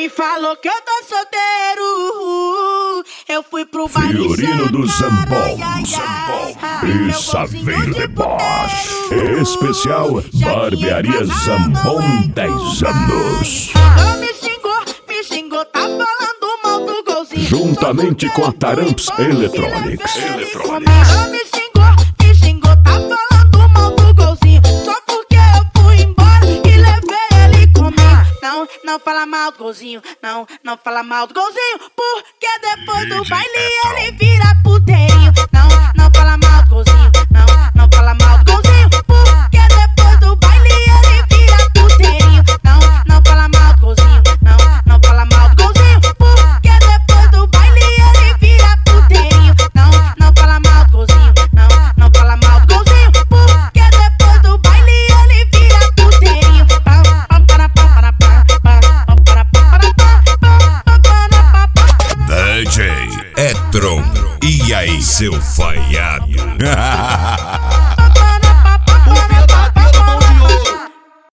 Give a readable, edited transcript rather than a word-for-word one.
falou que eu tô solteiro. Eu fui pro baile Fiorino do Zambon, e Saveiro de Bosch. Especial Barbearia Zambon 10 anos. Me xingou, tá falando mal do golzinho. Juntamente com a Taramps Electronics. Me xingou, tá falando mal do golzinho. Só porque eu fui embora e levei ele comigo. Não fala mal do golzinho, não fala mal do golzinho, porque depois do baile ele vira puteirinho. Não fala mal do golzinho, não fala mal do golzinho, porque depois do baile ele vira puteirinho. Não fala mal do golzinho, não fala mal do golzinho, porque depois do baile ele vira puteirinho. Não fala mal do golzinho, não fala mal do golzinho, porque depois do baile ele vira puteirinho. DJ Etron, e aí seu falhado?